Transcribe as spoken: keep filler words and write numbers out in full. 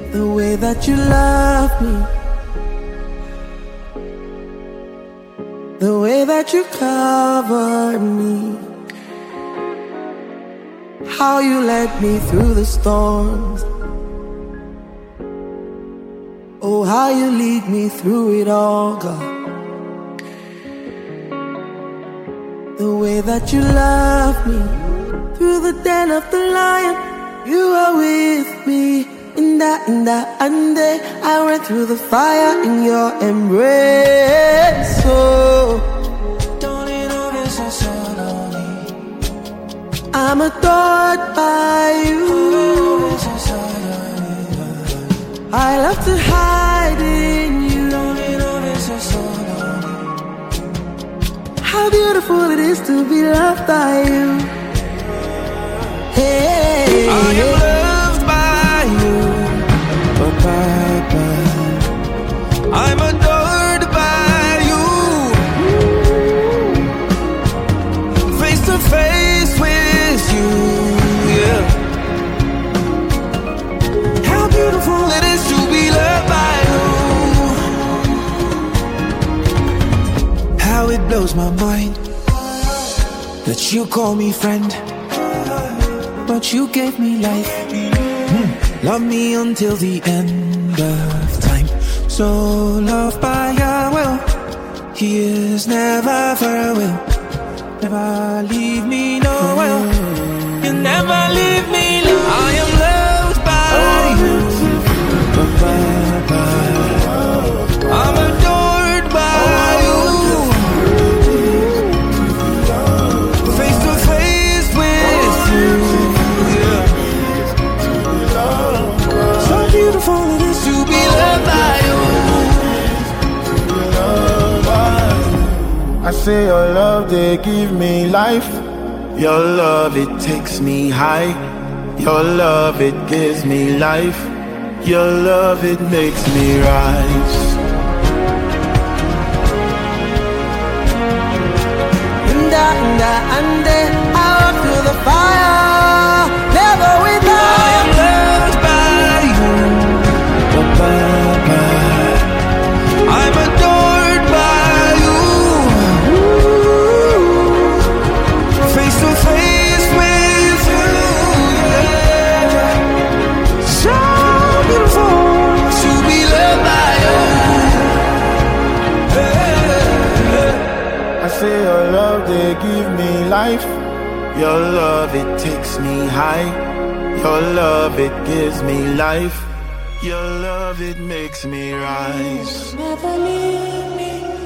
the way that you love me, the way that you cover me, how you led me through the storms. Oh, how you lead me through it all, God. The way that you love me, through the den of the lion, you are with me. In that, in that, and day, I went through the fire in your embrace. So, I'm adored by you. I love to hide in you. How beautiful it is to be loved by you. Hey, I am loved by you. Ba-ba-ba. I'm adored by you. Face to face with you, yeah. How beautiful it is to be loved by you. How it blows my mind that you call me friend, but you gave me life. mm. Love me until the end of time. So loved by your will, He is never far away. Never leave me, no will. You never leave me, no. I am loved by you. I'm adored by you. Face to face with you, yeah. So beautiful it is to be loved by you. I say your love, they give me life. Your love, it takes me high. Your love, it gives me life. Your love, it makes me rise. and I, and I, and then I walk through the fire, never without. I am loved by you. Ba-ba-ba. I'm adored by you. Face to face with you, yeah. So beautiful to be loved by you. I say your love, they give me life. Your love, it takes me high. Your love, it gives me life. Your love, it makes me rise. Never leave me.